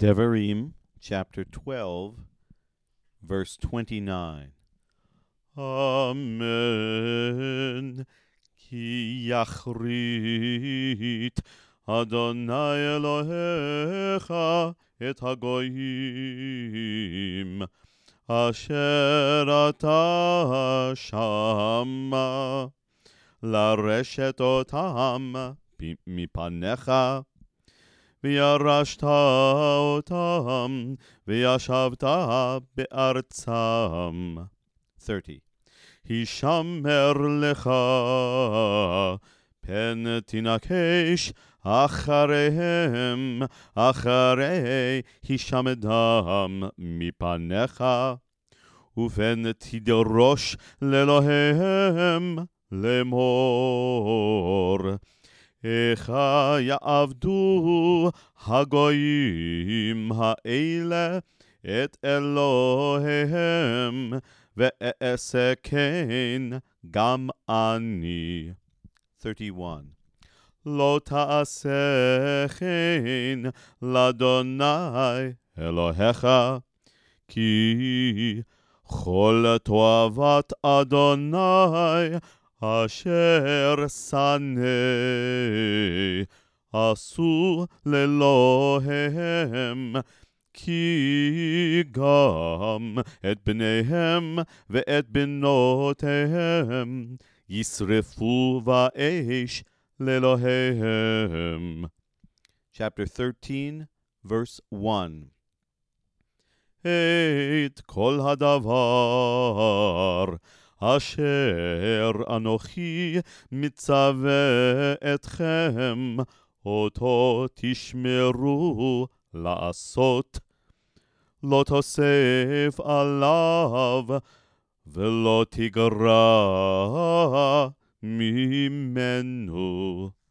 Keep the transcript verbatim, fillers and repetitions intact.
Devarim, chapter twelve, verse twenty-nine. Amen. Ki yachrit Adonai Elohecha et hagoyim asher ata shama lareshet otam mipanecha וירשת אותם, וישבת בארצם. thirty. הישמר לך, פן תנקש אחריהם, אחרי הישמדם מפניך, ופן תדרוש לאלוהיהם לאמור. איך יעבדו הגויים האלה את אלוהיהם, ואעשה כן גם אני. thirty-one. לא תעשה כן לאדוני אלוהיך, כי כל תועבת אדוני אשר שנא עשו לאלוהיהם, כי גם את בניהם ואת בנותיהם ישרפו באש לאלוהיהם. Chapter thirteen, verse one. את כל הדבר אשר אנוכי מצווה אתכם, אותו תשמרו לעשות. לא תוסיף עליו ולא תגרע ממנו.